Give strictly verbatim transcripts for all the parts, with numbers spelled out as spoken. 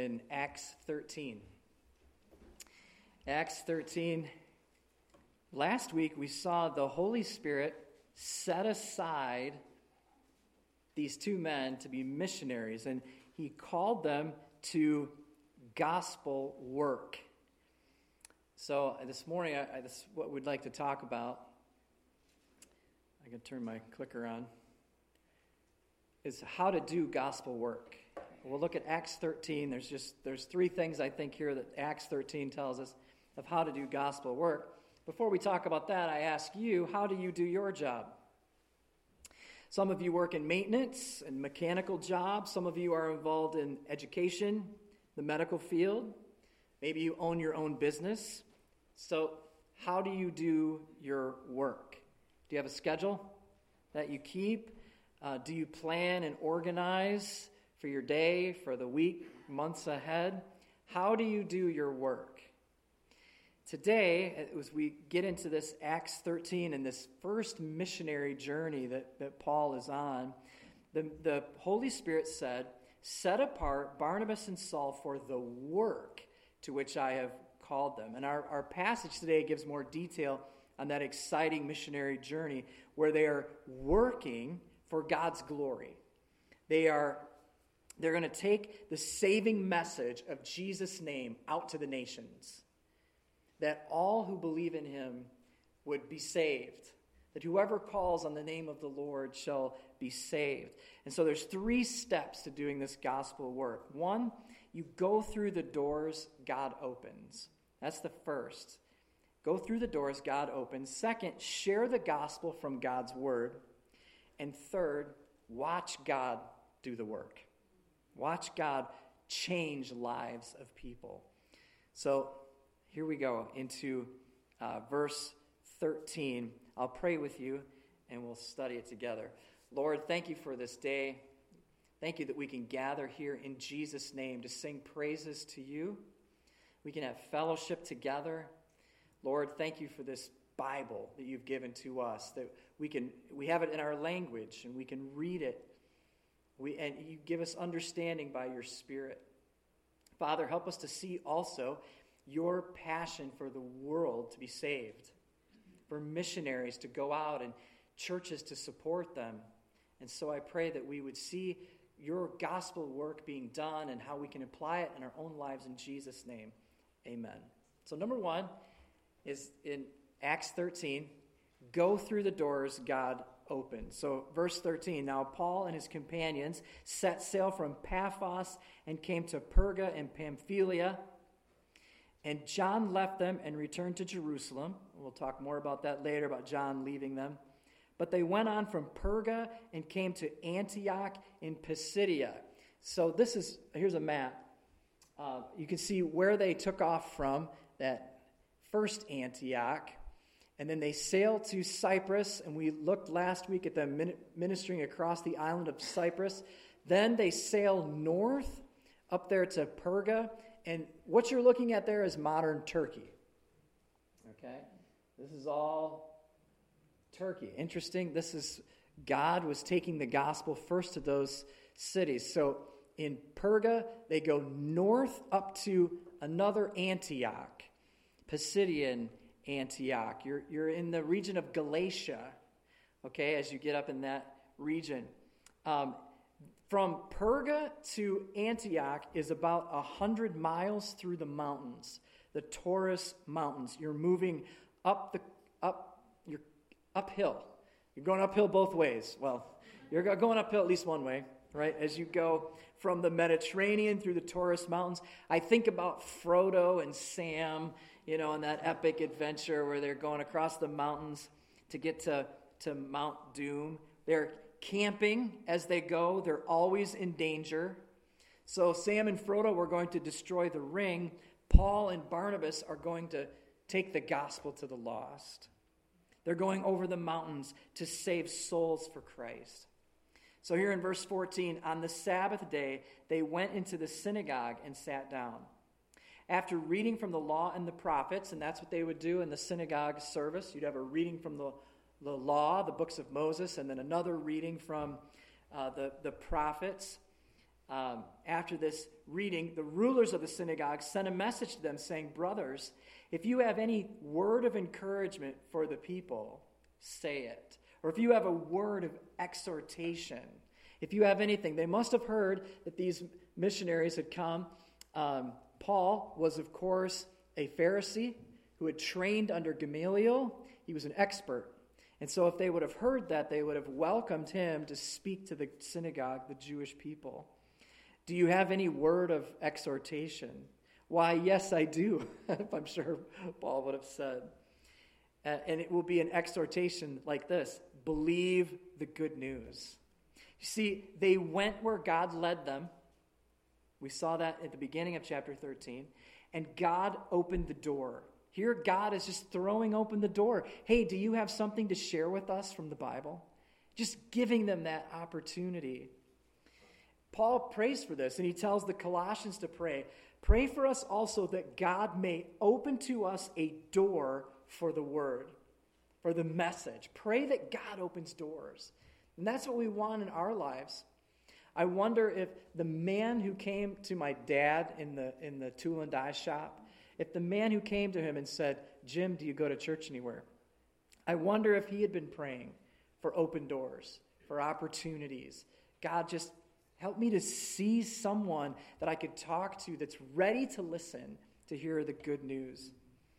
in Acts thirteen. Acts thirteen. Last week we saw the Holy Spirit set aside these two men to be missionaries, and he called them to gospel work. So this morning, I, I, this is what we'd like to talk about. I can turn my clicker on. Is how to do gospel work. We'll look at Acts thirteen. There's just there's three things I think here that Acts thirteen tells us of how to do gospel work. Before we talk about that, I ask you, how do you do your job? Some of you work in maintenance and mechanical jobs. Some of you are involved in education, the medical field. Maybe you own your own business. So how do you do your work? Do you have a schedule that you keep? Uh, do you plan and organize for your day, for the week, months ahead? How do you do your work? Today, as we get into this Acts thirteen and this first missionary journey that, that Paul is on, the, the Holy Spirit said, set apart Barnabas and Saul for the work to which I have called them. And our, our passage today gives more detail on that exciting missionary journey where they are working for God's glory. They are they're going to take the saving message of Jesus' name out to the nations. That all who believe in him would be saved. That whoever calls on the name of the Lord shall be saved. And so there's three steps to doing this gospel work. One, you go through the doors God opens. That's the first. Go through the doors God opens. Second, share the gospel from God's word. And third, watch God do the work. Watch God change lives of people. So here we go into uh, verse thirteen. I'll pray with you and we'll study it together. Lord, thank you for this day. Thank you that we can gather here in Jesus' name to sing praises to you. We can have fellowship together. Lord, thank you for this Bible that you've given to us, that we can we have it in our language and we can read it. We and you give us understanding by your Spirit. Father, help us to see also your passion for the world to be saved, for missionaries to go out and churches to support them. And so I pray that we would see your gospel work being done and how we can apply it in our own lives in Jesus' name. Amen. So number one is in Acts thirteen, go through the doors God opened. So verse thirteen, now Paul and his companions set sail from Paphos and came to Perga and Pamphylia. And John left them and returned to Jerusalem. We'll talk more about that later, about John leaving them. But they went on from Perga and came to Antioch in Pisidia. So this is, here's a map. Uh, you can see where they took off from, that first Antioch. And then they sailed to Cyprus, and we looked last week at them ministering across the island of Cyprus. Then they sailed north up there to Perga. And what you're looking at there is modern Turkey. Okay? This is all Turkey. Interesting. This is, God was taking the gospel first to those cities. So in Perga, they go north up to another Antioch, Pisidian Antioch. You're, you're in the region of Galatia, okay, as you get up in that region. Um, From Perga to Antioch is about one hundred miles through the mountains, the Taurus Mountains. You're moving up the up you're uphill. You're going uphill both ways. Well, you're going uphill at least one way, right? As you go from the Mediterranean through the Taurus Mountains. I think about Frodo and Sam, you know, on that epic adventure where they're going across the mountains to get to, to Mount Doom. They're camping as they go. They're always in danger. So Sam and Frodo were going to destroy the ring. Paul and Barnabas are going to take the gospel to the lost. They're going over the mountains to save souls for Christ. So here in verse fourteen, on the Sabbath day, they went into the synagogue and sat down. After reading from the law and the prophets, and that's what they would do in the synagogue service, you'd have a reading from the, the law, the books of Moses, and then another reading from uh, the, the prophets. um, after this reading, the rulers of the synagogue sent a message to them saying, "Brothers, if you have any word of encouragement for the people, say it. Or if you have a word of exhortation, if you have anything." They must have heard that these missionaries had come. Um, Paul was, of course, a Pharisee who had trained under Gamaliel. He was an expert. And so if they would have heard that, they would have welcomed him to speak to the synagogue, the Jewish people. "Do you have any word of exhortation?" "Why, yes, I do," I'm sure Paul would have said. Uh, and it will be an exhortation like this: believe the good news. You see, they went where God led them. We saw that at the beginning of chapter thirteen. And God opened the door. Here, God is just throwing open the door. Hey, do you have something to share with us from the Bible? Just giving them that opportunity. Paul prays for this, and he tells the Colossians to pray. Pray for us also that God may open to us a door for the word, for the message. Pray that God opens doors. And that's what we want in our lives. I wonder if the man who came to my dad in the in the tool and die shop, if the man who came to him and said, "Jim, do you go to church anywhere?" I wonder if he had been praying for open doors, for opportunities. God, just help me to see someone that I could talk to that's ready to listen, to hear the good news.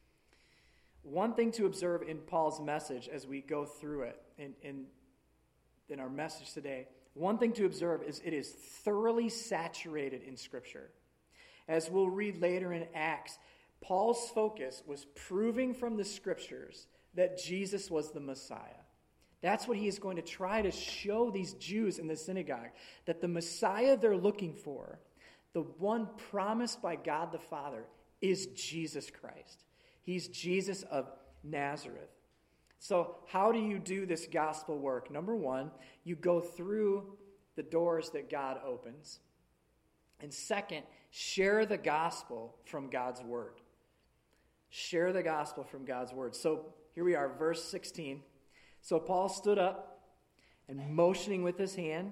One thing to observe in Paul's message as we go through it, in, in, in our message today, one thing to observe is it is thoroughly saturated in Scripture. As we'll read later in Acts, Paul's focus was proving from the Scriptures that Jesus was the Messiah. That's what he is going to try to show these Jews in the synagogue, that the Messiah they're looking for, the one promised by God the Father, is Jesus Christ. He's Jesus of Nazareth. So how do you do this gospel work? Number one, you go through the doors that God opens. And second, share the gospel from God's word. Share the gospel from God's word. So here we are, verse sixteen. So Paul stood up, and motioning with his hand,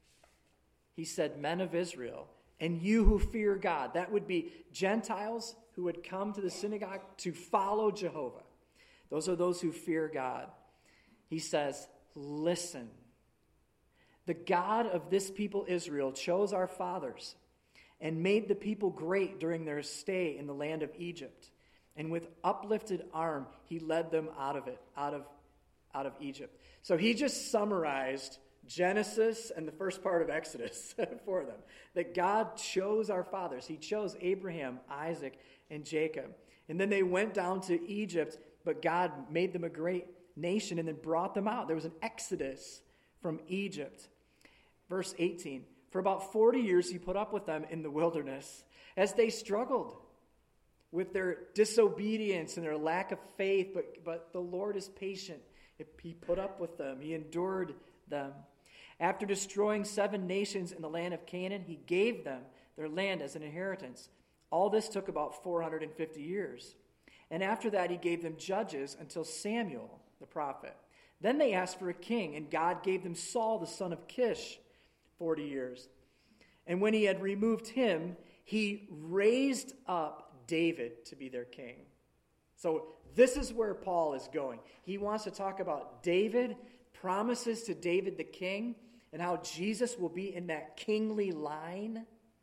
he said, "Men of Israel, and you who fear God." That would be Gentiles who would come to the synagogue to follow Jehovah. Those are those who fear God. He says, "Listen. The God of this people Israel chose our fathers and made the people great during their stay in the land of Egypt. And with uplifted arm, he led them out of it, out of, out of Egypt." So he just summarized Genesis and the first part of Exodus for them. That God chose our fathers. He chose Abraham, Isaac, and Jacob. And then they went down to Egypt, but God made them a great nation and then brought them out. There was an exodus from Egypt. Verse eighteen, "For about forty years he put up with them in the wilderness as they struggled with their disobedience and their lack of faith, but, but the Lord is patient. He put up with them. He endured them. After destroying seven nations in the land of Canaan, he gave them their land as an inheritance. All this took about four hundred fifty years. And after that, he gave them judges until Samuel, the prophet. Then they asked for a king, and God gave them Saul, the son of Kish, forty years. And when he had removed him, he raised up David to be their king." So this is where Paul is going. He wants to talk about David, promises to David the king, and how Jesus will be in that kingly line.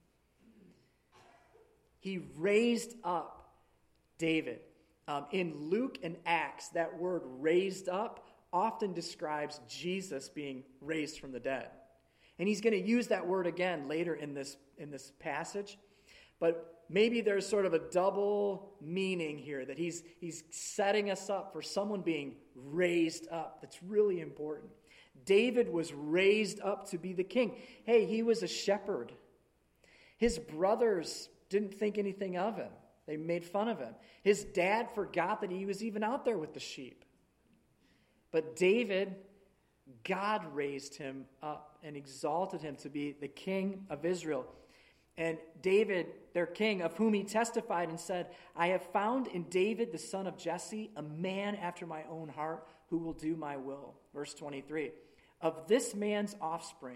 He raised up David. Um, in Luke and Acts, that word "raised up" often describes Jesus being raised from the dead. And he's going to use that word again later in this, in this passage. But maybe there's sort of a double meaning here, that he's, he's setting us up for someone being raised up. That's really important. David was raised up to be the king. Hey, he was a shepherd. His brothers didn't think anything of him. They made fun of him. His dad forgot that he was even out there with the sheep. But David, God raised him up and exalted him to be the king of Israel. And David, their king, of whom he testified and said, "I have found in David, the son of Jesse, a man after my own heart who will do my will." Verse twenty-three, "Of this man's offspring,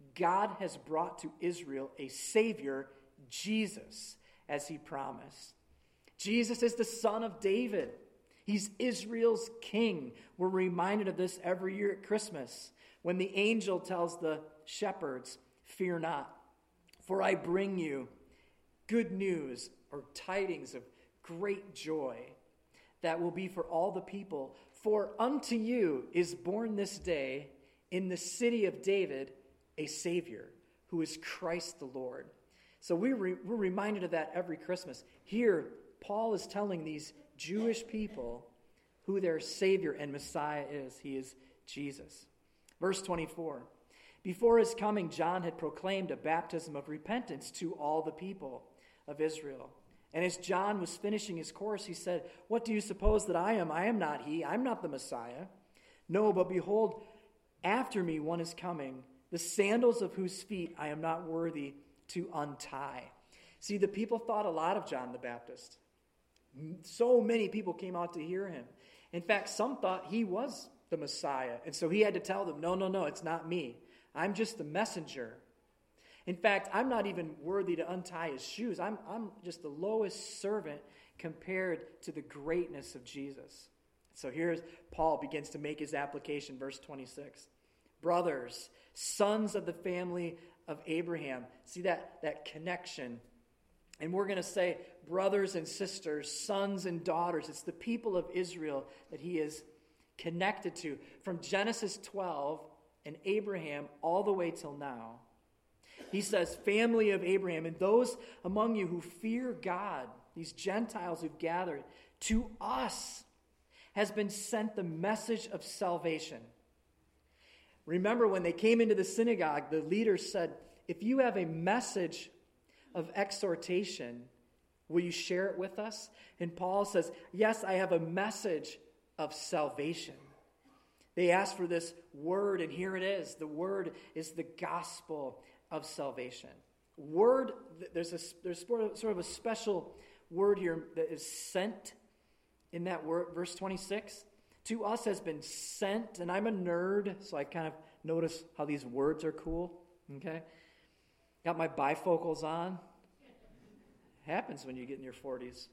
God has brought to Israel a Savior, Jesus, as he promised. Jesus is the son of David. He's Israel's king. We're reminded of this every year at Christmas when the angel tells the shepherds, "Fear not, for I bring you good news," or tidings of great joy that will be for all the people. "For unto you is born this day in the city of David a Savior, who is Christ the Lord." So we re- we're reminded of that every Christmas. Here, Paul is telling these Jewish people who their Savior and Messiah is. He is Jesus. Verse twenty-four. Before his coming, John had proclaimed a baptism of repentance to all the people of Israel. And as John was finishing his course, he said, "What do you suppose that I am? I am not he. I'm not the Messiah. No, but behold, after me one is coming, the sandals of whose feet I am not worthy to untie." See, the people thought a lot of John the Baptist. So many people came out to hear him. In fact, some thought he was the Messiah. And so he had to tell them, no, no, no, it's not me. I'm just the messenger. In fact, I'm not even worthy to untie his shoes. I'm, I'm just the lowest servant compared to the greatness of Jesus. So here's Paul begins to make his application, verse twenty-six. "Brothers, sons of the family of Abraham." See that, that connection. And we're going to say brothers and sisters, sons and daughters. It's the people of Israel that he is connected to. From Genesis twelve and Abraham all the way till now. He says, family of Abraham, and those among you who fear God, these Gentiles who've gathered, to us has been sent the message of salvation. Remember when they came into the synagogue, the leaders said, if you have a message of exhortation, will you share it with us? And Paul says, yes, I have a message of salvation. They asked for this word, and here it is. The word is the gospel of salvation. Word, there's a there's sort of, sort of a special word here that is sent in that word, verse twenty-six. To us has been sent, and I'm a nerd, so I kind of notice how these words are cool, okay? Got my bifocals on. Happens when you get in your forties.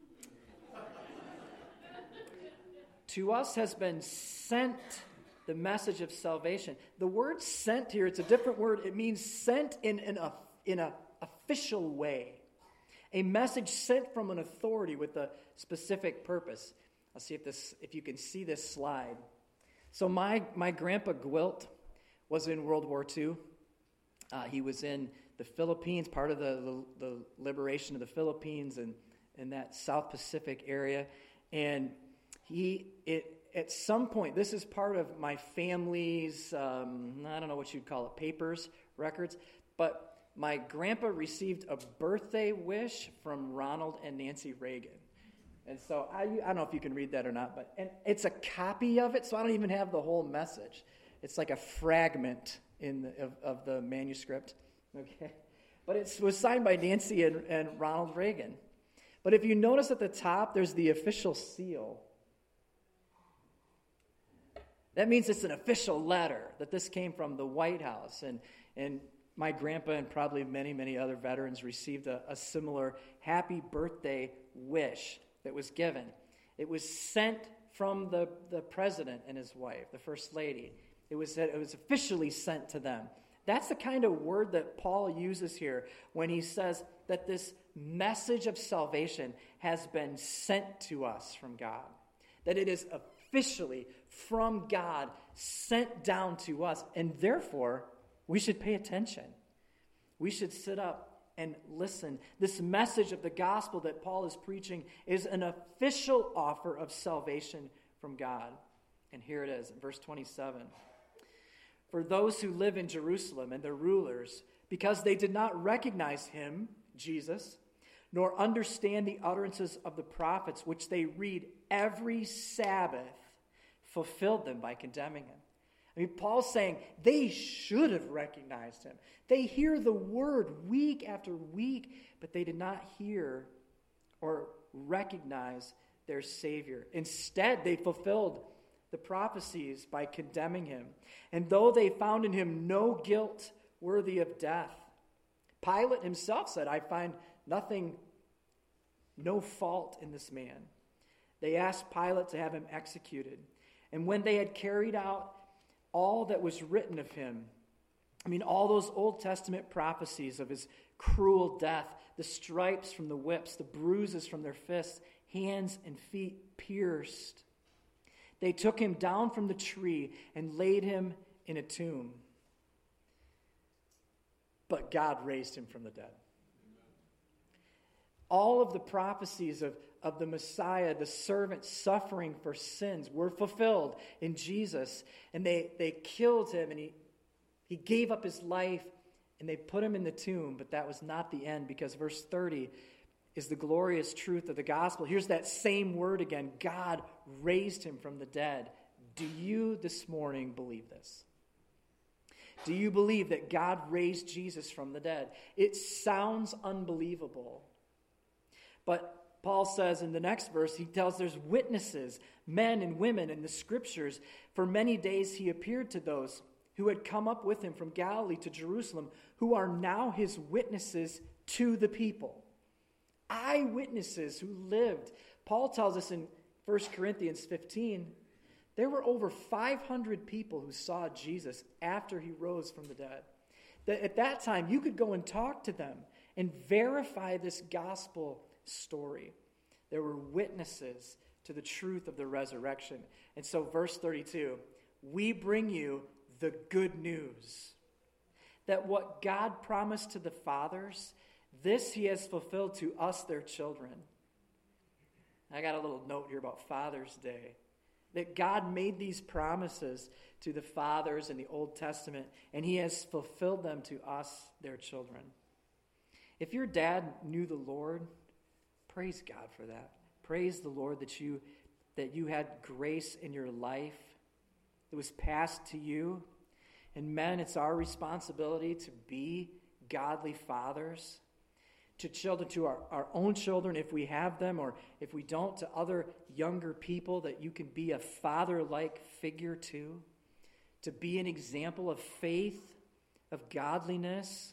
To us has been sent the message of salvation. The word sent here, it's a different word. It means sent in an in a official way. A message sent from an authority with a specific purpose. I'll see if this if you can see this slide. So my, my grandpa Gwilt was in World War Two. Uh, he was in the Philippines, part of the, the, the liberation of the Philippines and, and that South Pacific area. And he, it, at some point, this is part of my family's, um, I don't know what you'd call it, papers, records, but my grandpa received a birthday wish from Ronald and Nancy Reagan. And so I, I don't know if you can read that or not, but and it's a copy of it, so I don't even have the whole message. It's like a fragment in the, of, of the manuscript. Okay, but it was signed by Nancy and, and Ronald Reagan. But if you notice at the top, there's the official seal. That means it's an official letter that this came from the White House. And, and my grandpa and probably many, many other veterans received a, a similar happy birthday wish that was given. It was sent from the, the president and his wife, the first lady. It was, it was officially sent to them. That's the kind of word that Paul uses here when he says that this message of salvation has been sent to us from God. That it is officially from God sent down to us. And therefore, we should pay attention. We should sit up and listen. This message of the gospel that Paul is preaching is an official offer of salvation from God. And here it is in verse twenty-seven. For those who live in Jerusalem and their rulers, because they did not recognize him, Jesus, nor understand the utterances of the prophets, which they read every Sabbath, fulfilled them by condemning him. I mean, Paul's saying they should have recognized him. They hear the word week after week, but they did not hear or recognize their Savior. Instead, they fulfilled the prophecies by condemning him. And though they found in him no guilt worthy of death. Pilate himself said, I find nothing, no fault in this man. They asked Pilate to have him executed. And when they had carried out all that was written of him, I mean, all those Old Testament prophecies of his cruel death, the stripes from the whips, the bruises from their fists, hands and feet pierced, they took him down from the tree and laid him in a tomb. But God raised him from the dead. All of the prophecies of, of the Messiah, the servant suffering for sins, were fulfilled in Jesus. And they, they killed him, and he, he gave up his life, and they put him in the tomb. But that was not the end, because verse thirty is the glorious truth of the gospel. Here's that same word again. God raised him from the dead. Do you this morning believe this? Do you believe that God raised Jesus from the dead? It sounds unbelievable. But Paul says in the next verse, he tells there's witnesses, men and women in the scriptures. For many days he appeared to those who had come up with him from Galilee to Jerusalem, who are now his witnesses to the people. Eyewitnesses who lived. Paul tells us in First Corinthians fifteen, there were over five hundred people who saw Jesus after he rose from the dead. That at that time, you could go and talk to them and verify this gospel story. There were witnesses to the truth of the resurrection. And so verse thirty-two, we bring you the good news that what God promised to the fathers, this he has fulfilled to us, their children. I got a little note here about Father's Day. That God made these promises to the fathers in the Old Testament, and he has fulfilled them to us, their children. If your dad knew the Lord, praise God for that. Praise the Lord that you that you had grace in your life. It was passed to you. And men, it's our responsibility to be godly fathers to children, to our, our own children if we have them, or if we don't, to other younger people, that you can be a father-like figure to, to be an example of faith, of godliness,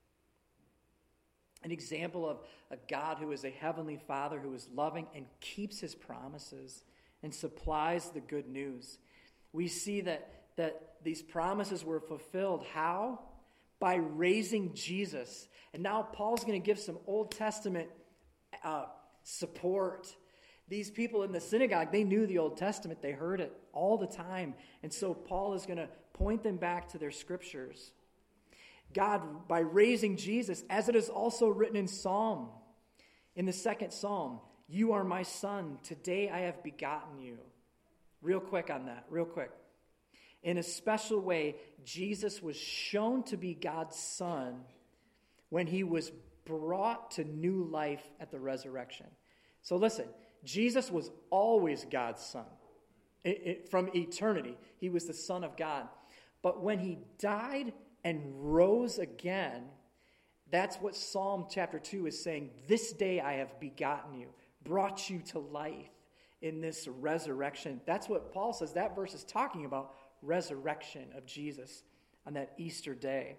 an example of a God who is a heavenly Father, who is loving and keeps his promises and supplies the good news. We see that, that these promises were fulfilled. How? By raising Jesus. And now Paul's going to give some Old Testament uh, support. These people in the synagogue, they knew the Old Testament. They heard it all the time. And so Paul is going to point them back to their scriptures. God, by raising Jesus, as it is also written in Psalm, in the second Psalm, you are my son, today I have begotten you. Real quick on that, real quick. In a special way, Jesus was shown to be God's son when he was brought to new life at the resurrection. So listen, Jesus was always God's son. It, it, from eternity, he was the Son of God. But when he died and rose again, that's what Psalm chapter two is saying. This day I have begotten you, brought you to life in this resurrection. That's what Paul says. That verse is talking about resurrection of Jesus on that Easter day.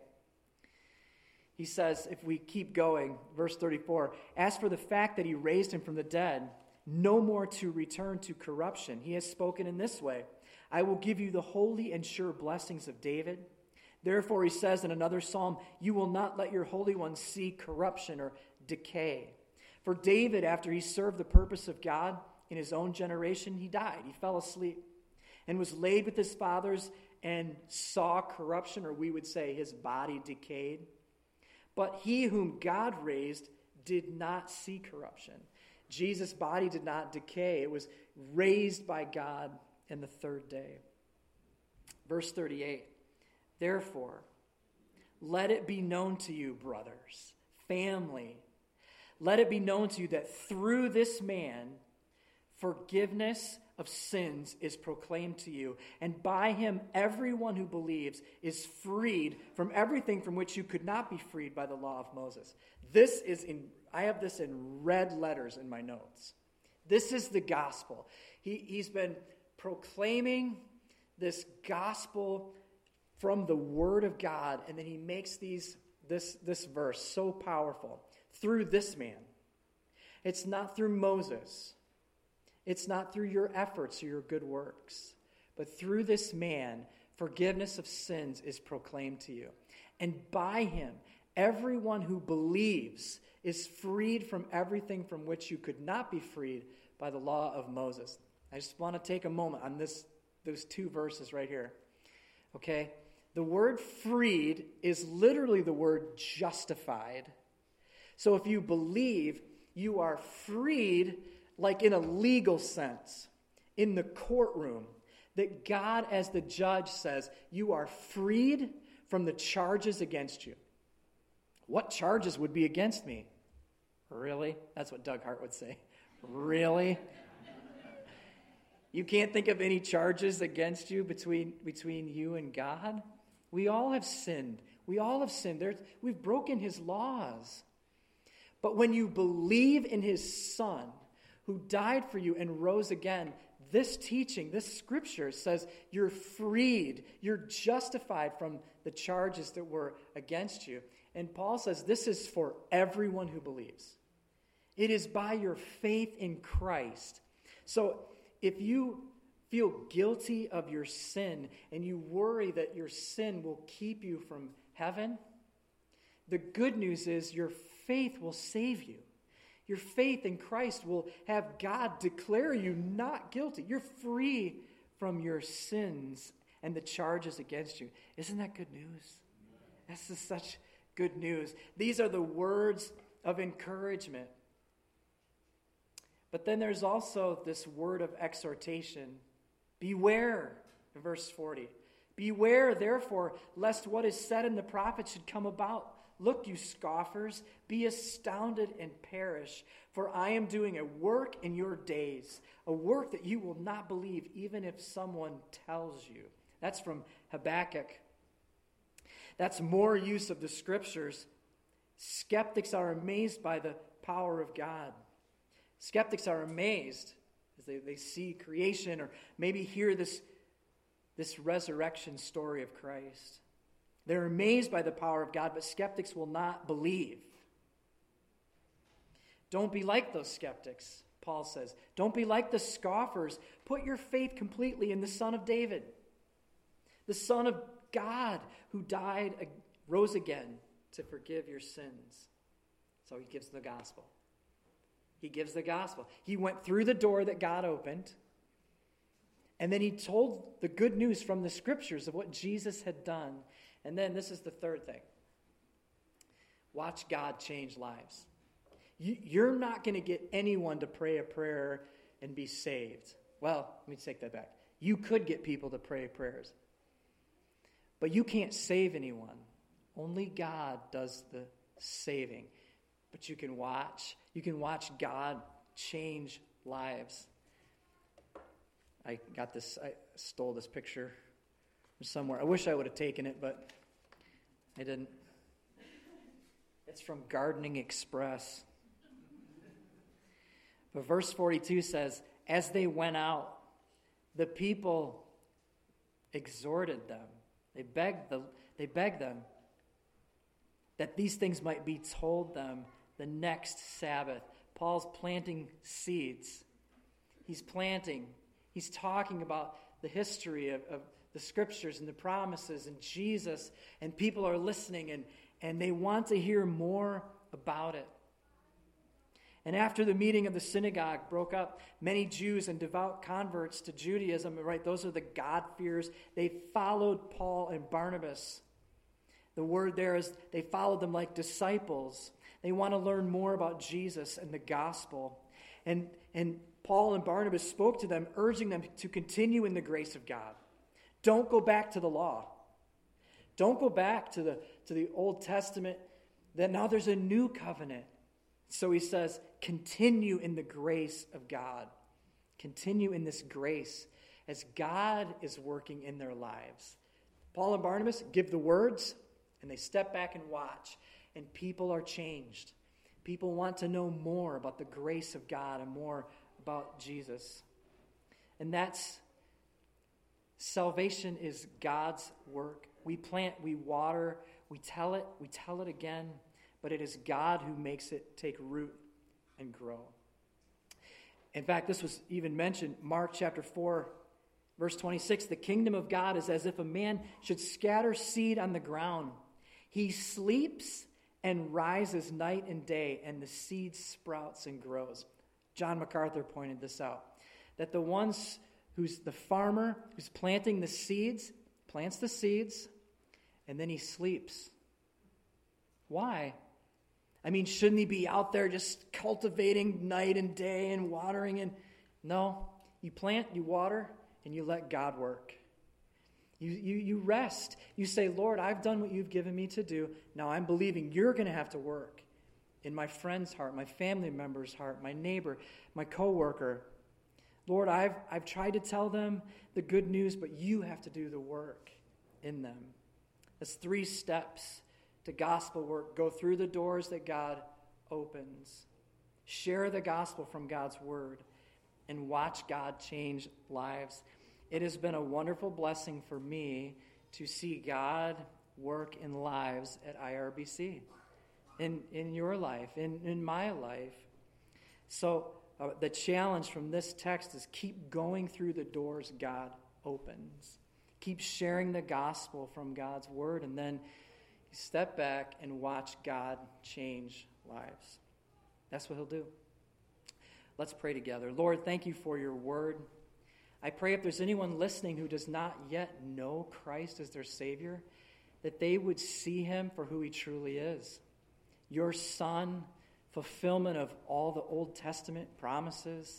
He says, if we keep going, verse thirty-four, as for the fact that he raised him from the dead, no more to return to corruption. He has spoken in this way, I will give you the holy and sure blessings of David. Therefore, he says in another psalm, you will not let your Holy One see corruption or decay. For David, after he served the purpose of God in his own generation, he died. He fell asleep and was laid with his fathers and saw corruption, or we would say his body decayed. But he whom God raised did not see corruption. Jesus' body did not decay. It was raised by God in the third day. Verse thirty-eight, therefore, let it be known to you, brothers, family, let it be known to you that through this man, forgiveness of sins is proclaimed to you, and by him everyone who believes is freed from everything from which you could not be freed by the law of Moses. This is in, I have this in red letters in my notes. This is the gospel. He, he's been proclaiming this gospel from the Word of God, and then he makes these this, this verse so powerful. Through this man. It's not through Moses. It's not through your efforts or your good works. But through this man, forgiveness of sins is proclaimed to you. And by him, everyone who believes is freed from everything from which you could not be freed by the law of Moses. I just want to take a moment on this, those two verses right here. Okay? The word freed is literally the word justified. So if you believe, you are freed, like in a legal sense, in the courtroom, that God as the judge says, you are freed from the charges against you. What charges would be against me? Really? That's what Doug Hart would say. Really? You can't think of any charges against you between, between you and God? We all have sinned. We all have sinned. There's, we've broken his laws. But when you believe in his Son, who died for you and rose again, this teaching, this scripture says you're freed, you're justified from the charges that were against you. And Paul says this is for everyone who believes. It is by your faith in Christ. So if you feel guilty of your sin and you worry that your sin will keep you from heaven, the good news is your faith will save you. Your faith in Christ will have God declare you not guilty. You're free from your sins and the charges against you. Isn't that good news? This is such good news. These are the words of encouragement. But then there's also this word of exhortation. Beware, in verse forty. Beware, therefore, lest what is said in the prophets should come about. Look, you scoffers, be astounded and perish, for I am doing a work in your days, a work that you will not believe, even if someone tells you. That's from Habakkuk. That's more use of the scriptures. Skeptics are amazed by the power of God. Skeptics are amazed as they, they see creation or maybe hear this, this resurrection story of Christ. They're amazed by the power of God, but skeptics will not believe. Don't be like those skeptics, Paul says. Don't be like the scoffers. Put your faith completely in the Son of David, the Son of God, who died, rose again to forgive your sins. So he gives the gospel. He gives the gospel. He went through the door that God opened, and then he told the good news from the scriptures of what Jesus had done. And then this is the third thing. Watch God change lives. You, you're not going to get anyone to pray a prayer and be saved. Well, let me take that back. You could get people to pray prayers. But you can't save anyone. Only God does the saving. But you can watch. You can watch God change lives. I got this, I stole this picture from somewhere. I wish I would have taken it, but I didn't. It's from Gardening Express. But verse forty-two says, as they went out, the people exhorted them. They begged, the, they begged them that these things might be told them the next Sabbath. Paul's planting seeds. He's planting. He's talking about the history of, of the scriptures and the promises and Jesus, and people are listening, and, and they want to hear more about it. And after the meeting of the synagogue broke up, many Jews and devout converts to Judaism, right, those are the God-fearers, they followed Paul and Barnabas. The word there is they followed them like disciples. They want to learn more about Jesus and the gospel. And, and Paul and Barnabas spoke to them, urging them to continue in the grace of God. Don't go back to the law. Don't go back to the, to the Old Testament. That now there's a new covenant. So he says, continue in the grace of God. Continue in this grace as God is working in their lives. Paul and Barnabas give the words, and they step back and watch. And people are changed. People want to know more about the grace of God and more about Jesus. And that's, salvation is God's work We plant, we water, we tell it, we tell it again, but it is God who makes it take root and grow. In fact, this was even mentioned, Mark chapter four, verse twenty-six, the kingdom of God is as if a man should scatter seed on the ground. He sleeps and rises night and day, and the seed sprouts and grows. John MacArthur pointed this out, that the ones who's the farmer who's planting the seeds, plants the seeds, and then he sleeps. Why? I mean, shouldn't he be out there just cultivating night and day and watering? And no, you plant, you water, and you let God work. You, you, you rest. You say, Lord, I've done what you've given me to do. Now I'm believing you're going to have to work in my friend's heart, my family member's heart, my neighbor, my coworker. Lord, I've, I've tried to tell them the good news, but you have to do the work in them. That's three steps to gospel work. Go through the doors that God opens. Share the gospel from God's word and watch God change lives. It has been a wonderful blessing for me to see God work in lives at I R B C, in, in your life, in, in my life. So uh, the challenge from this text is keep going through the doors God opens. Keep sharing the gospel from God's word, and then step back and watch God change lives. That's what he'll do. Let's pray together. Lord, thank you for your word. I pray if there's anyone listening who does not yet know Christ as their Savior, that they would see him for who he truly is. Your Son, fulfillment of all the Old Testament promises,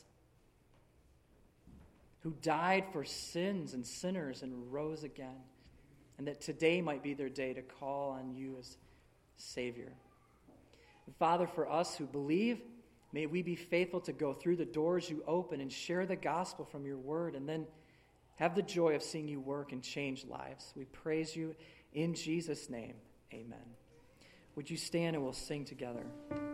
who died for sins and sinners and rose again, and that today might be their day to call on you as Savior. And Father, for us who believe, may we be faithful to go through the doors you open and share the gospel from your word, and then have the joy of seeing you work and change lives. We praise you in Jesus' name. Amen. Would you stand and we'll sing together?